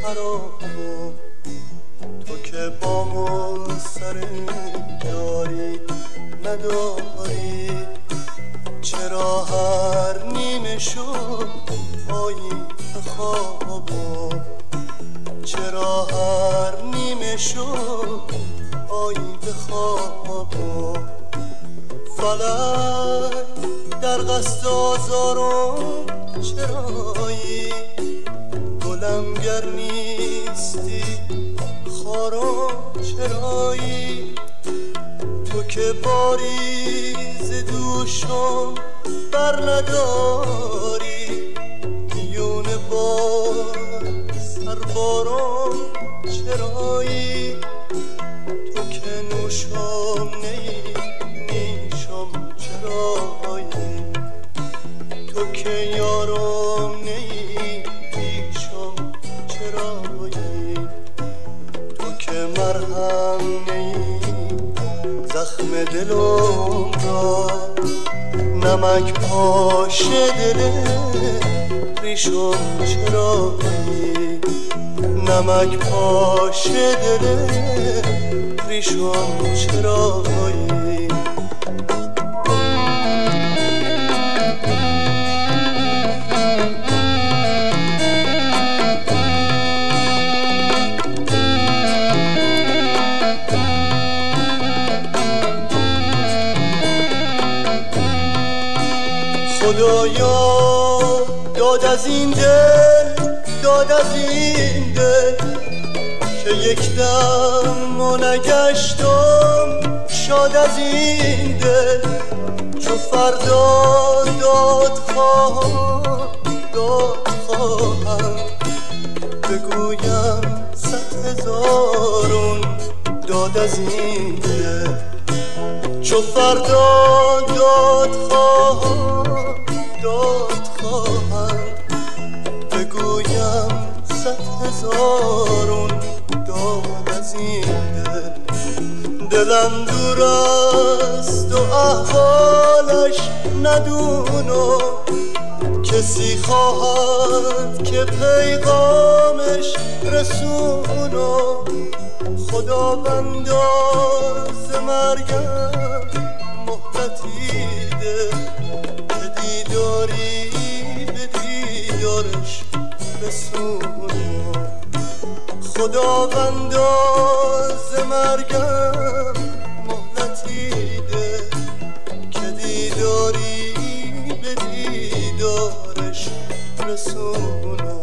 خراب کن. تو که با من سر یاری نداری، چرا هر نیمه شب آیی به خوابم؟ چرا هر نیمه شب آیی به خوابم؟ فلک در قصد آزارم چرایی؟ گلم گر نیستی خارم چرایی؟ تو که باری ز دوشم بر نداری، میون بار سربارم چرایی؟ تو که نوشم نیشم چرایی؟ تو که یارم نیشم چرایی؟ تو که مرهم زخم دلم را، نمک پاش دل ریشم چرایی؟ نمک پاش دل ریشم چرایی؟ خدایا داد از این دل، داد از این دل، که یک دم ما نگشتم شاد از این دل. چو فردا داد خواهم بگویم 100,000 داد از این دل. چو فردا داد خواهم بگویم 100,000 داد از این دل. دلم دور است و احوالش ندونم، کسی خواهد که پیغامش رسونم. خداوندا ز مرگم مهلتی ده، که دیداری به دیدارش رسونم. خداوندا ز مرگم مهلتی ده، که دیداری به دیدارش رسونم.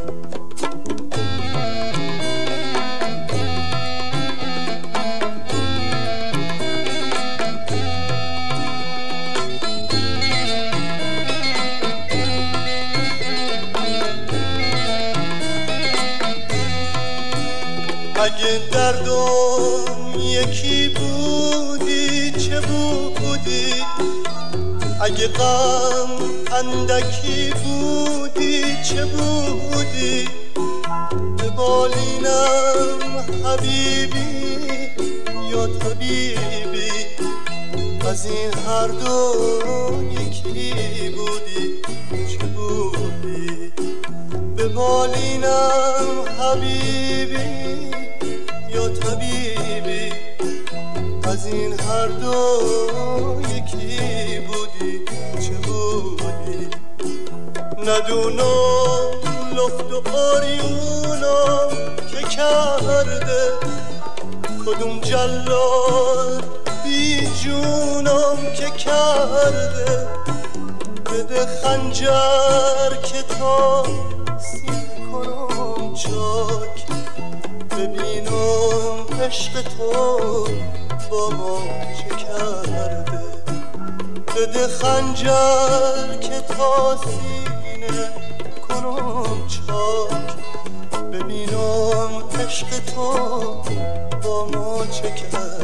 اگه دردم یکی بودی چه بودی؟ اگه غم اندکی بودی چه بودی؟ به بالینم حبیبی یا طبیبی، از این هر دو یکی بودی چه بودی؟ به بالینم حبیبی یا طبیبی، از این هر دو یکی بودی چه بودی؟ ندونم لخت و قاریونم که کرده، کدوم جلاد بی جونم که کرده. بده خنجر که تا سینه کنم چاک، ببینم عشق تو با ما چه کرده. بده خنجر که تا سینه کنم چاک، ببینم عشق تو با ما چه کرده.